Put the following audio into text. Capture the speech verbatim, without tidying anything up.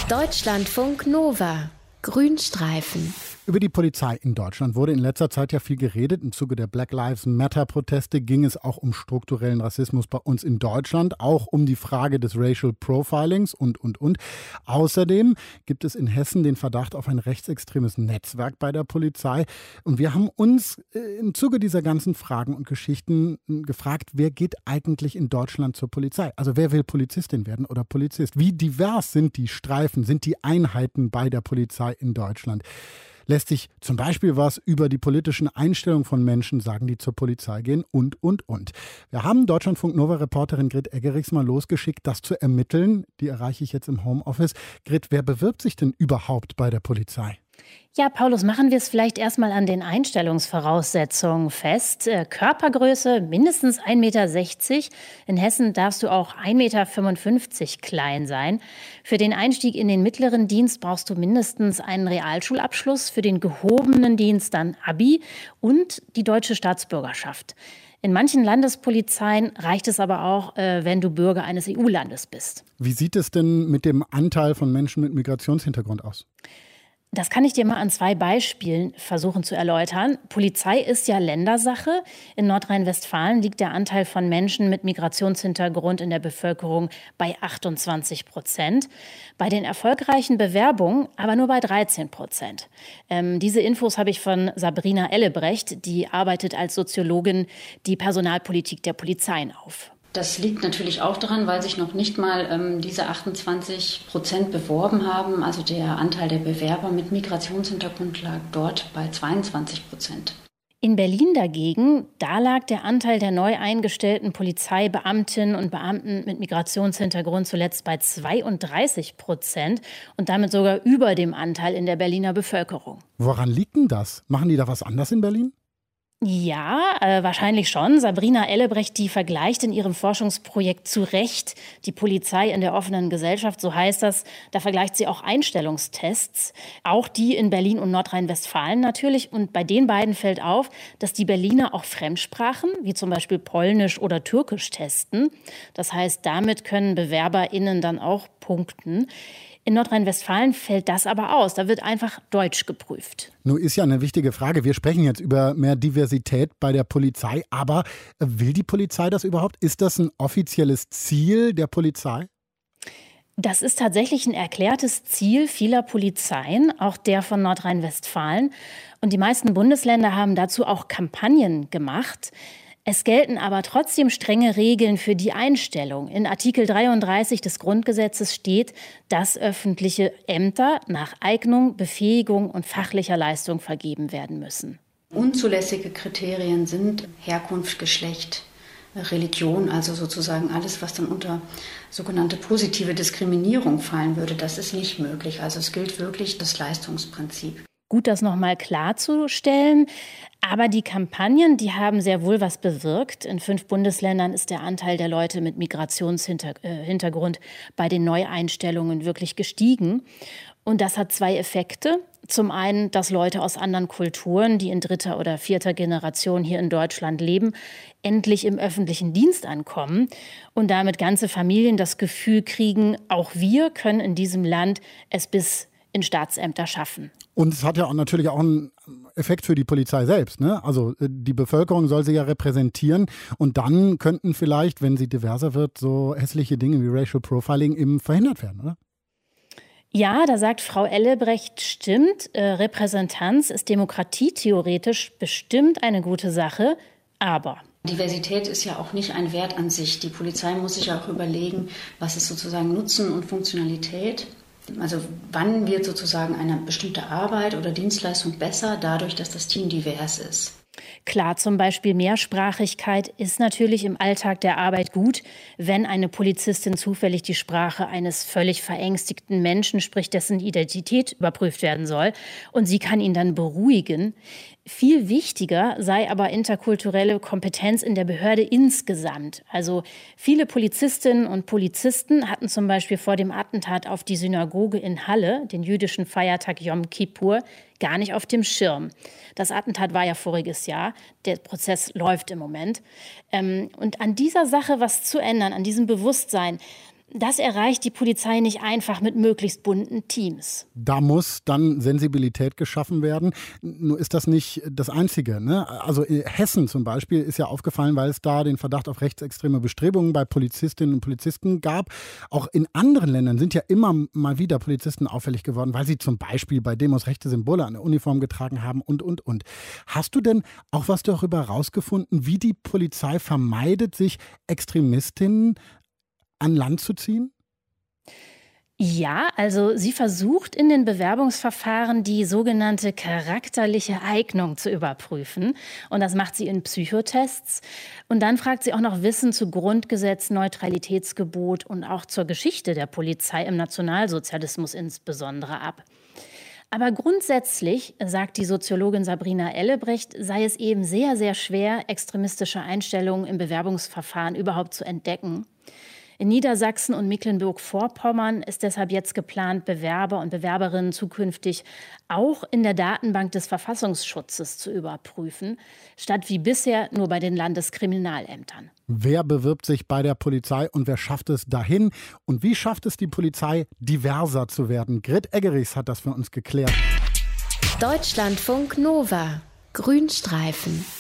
Deutschlandfunk Nova. Grünstreifen. Über die Polizei in Deutschland wurde in letzter Zeit ja viel geredet. Im Zuge der Black Lives Matter-Proteste ging es auch um strukturellen Rassismus bei uns in Deutschland, auch um die Frage des Racial Profilings und, und, und. Außerdem gibt es in Hessen den Verdacht auf ein rechtsextremes Netzwerk bei der Polizei. Und wir haben uns im Zuge dieser ganzen Fragen und Geschichten gefragt, wer geht eigentlich in Deutschland zur Polizei? Also wer will Polizistin werden oder Polizist? Wie divers sind die Streifen, sind die Einheiten bei der Polizei in Deutschland? Lässt sich zum Beispiel was über die politischen Einstellungen von Menschen sagen, die zur Polizei gehen und, und, und. Wir haben Deutschlandfunk-Nova-Reporterin Grit Eggerichs mal losgeschickt, das zu ermitteln. Die erreiche ich jetzt im Homeoffice. Grit, wer bewirbt sich denn überhaupt bei der Polizei? Ja, Paulus, machen wir es vielleicht erstmal an den Einstellungsvoraussetzungen fest. Äh, Körpergröße mindestens ein Meter sechzig. In Hessen darfst du auch ein Meter fünfundfünfzig klein sein. Für den Einstieg in den mittleren Dienst brauchst du mindestens einen Realschulabschluss, für den gehobenen Dienst dann Abi und die deutsche Staatsbürgerschaft. In manchen Landespolizeien reicht es aber auch, äh, wenn du Bürger eines E U-Landes bist. Wie sieht es denn mit dem Anteil von Menschen mit Migrationshintergrund aus? Das kann ich dir mal an zwei Beispielen versuchen zu erläutern. Polizei ist ja Ländersache. In Nordrhein-Westfalen liegt der Anteil von Menschen mit Migrationshintergrund in der Bevölkerung bei achtundzwanzig Prozent. Bei den erfolgreichen Bewerbungen aber nur bei dreizehn Prozent. Ähm, diese Infos habe ich von Sabrina Ellebrecht, die arbeitet als Soziologin die Personalpolitik der Polizeien auf. Das liegt natürlich auch daran, weil sich noch nicht mal ähm, diese achtundzwanzig Prozent beworben haben. Also der Anteil der Bewerber mit Migrationshintergrund lag dort bei zweiundzwanzig Prozent. In Berlin dagegen, da lag der Anteil der neu eingestellten Polizeibeamtinnen und Beamten mit Migrationshintergrund zuletzt bei zweiunddreißig Prozent und damit sogar über dem Anteil in der Berliner Bevölkerung. Woran liegt denn das? Machen die da was anders in Berlin? Ja, äh, wahrscheinlich schon. Sabrina Ellebrecht, die vergleicht in ihrem Forschungsprojekt zu Recht die Polizei in der offenen Gesellschaft, so heißt das. Da vergleicht sie auch Einstellungstests, auch die in Berlin und Nordrhein-Westfalen natürlich. Und bei den beiden fällt auf, dass die Berliner auch Fremdsprachen, wie zum Beispiel Polnisch oder Türkisch, testen. Das heißt, damit können BewerberInnen dann auch punkten. In Nordrhein-Westfalen fällt das aber aus. Da wird einfach Deutsch geprüft. Nun ist ja eine wichtige Frage. Wir sprechen jetzt über mehr Diversität bei der Polizei. Aber will die Polizei das überhaupt? Ist das ein offizielles Ziel der Polizei? Das ist tatsächlich ein erklärtes Ziel vieler Polizeien, auch der von Nordrhein-Westfalen. Und die meisten Bundesländer haben dazu auch Kampagnen gemacht. Es gelten aber trotzdem strenge Regeln für die Einstellung. In Artikel dreiunddreißig des Grundgesetzes steht, dass öffentliche Ämter nach Eignung, Befähigung und fachlicher Leistung vergeben werden müssen. Unzulässige Kriterien sind Herkunft, Geschlecht, Religion, also sozusagen alles, was dann unter sogenannte positive Diskriminierung fallen würde. Das ist nicht möglich. Also es gilt wirklich das Leistungsprinzip. Gut, das nochmal klarzustellen. Aber die Kampagnen, die haben sehr wohl was bewirkt. In fünf Bundesländern ist der Anteil der Leute mit Migrationshintergrund bei den Neueinstellungen wirklich gestiegen. Und das hat zwei Effekte. Zum einen, dass Leute aus anderen Kulturen, die in dritter oder vierter Generation hier in Deutschland leben, endlich im öffentlichen Dienst ankommen und damit ganze Familien das Gefühl kriegen, auch wir können in diesem Land es bis in Staatsämter schaffen. Und es hat ja auch natürlich auch einen Effekt für die Polizei selbst, ne? Also die Bevölkerung soll sie ja repräsentieren und dann könnten vielleicht, wenn sie diverser wird, so hässliche Dinge wie Racial Profiling eben verhindert werden, oder? Ja, da sagt Frau Ellebrecht, stimmt, äh, Repräsentanz ist demokratietheoretisch bestimmt eine gute Sache, aber... Diversität ist ja auch nicht ein Wert an sich. Die Polizei muss sich auch überlegen, was ist sozusagen Nutzen und Funktionalität. Also wann wird sozusagen eine bestimmte Arbeit oder Dienstleistung besser, dadurch, dass das Team divers ist? Klar, zum Beispiel Mehrsprachigkeit ist natürlich im Alltag der Arbeit gut, wenn eine Polizistin zufällig die Sprache eines völlig verängstigten Menschen spricht, dessen Identität überprüft werden soll. Und sie kann ihn dann beruhigen. Viel wichtiger sei aber interkulturelle Kompetenz in der Behörde insgesamt. Also viele Polizistinnen und Polizisten hatten zum Beispiel vor dem Attentat auf die Synagoge in Halle, den jüdischen Feiertag Yom Kippur, gar nicht auf dem Schirm. Das Attentat war ja voriges Jahr. Der Prozess läuft im Moment. Und an dieser Sache was zu ändern, an diesem Bewusstsein, Das erreicht die Polizei nicht einfach mit möglichst bunten Teams. Da muss dann Sensibilität geschaffen werden. Nur ist das nicht das Einzige, ne? Also Hessen zum Beispiel ist ja aufgefallen, weil es da den Verdacht auf rechtsextreme Bestrebungen bei Polizistinnen und Polizisten gab. Auch in anderen Ländern sind ja immer mal wieder Polizisten auffällig geworden, weil sie zum Beispiel bei Demos rechte Symbole an der Uniform getragen haben und, und, und. Hast du denn auch was darüber herausgefunden, wie die Polizei vermeidet, sich Extremistinnen an Land zu ziehen? Ja, also sie versucht in den Bewerbungsverfahren die sogenannte charakterliche Eignung zu überprüfen. Und das macht sie in Psychotests. Und dann fragt sie auch noch Wissen zu Grundgesetz, Neutralitätsgebot und auch zur Geschichte der Polizei im Nationalsozialismus insbesondere ab. Aber grundsätzlich, sagt die Soziologin Sabrina Ellebrecht, sei es eben sehr, sehr schwer, extremistische Einstellungen im Bewerbungsverfahren überhaupt zu entdecken. In Niedersachsen und Mecklenburg-Vorpommern ist deshalb jetzt geplant, Bewerber und Bewerberinnen zukünftig auch in der Datenbank des Verfassungsschutzes zu überprüfen, statt wie bisher nur bei den Landeskriminalämtern. Wer bewirbt sich bei der Polizei und wer schafft es dahin? Und wie schafft es die Polizei, diverser zu werden? Grit Eggerichs hat das für uns geklärt. Deutschlandfunk Nova. Grünstreifen.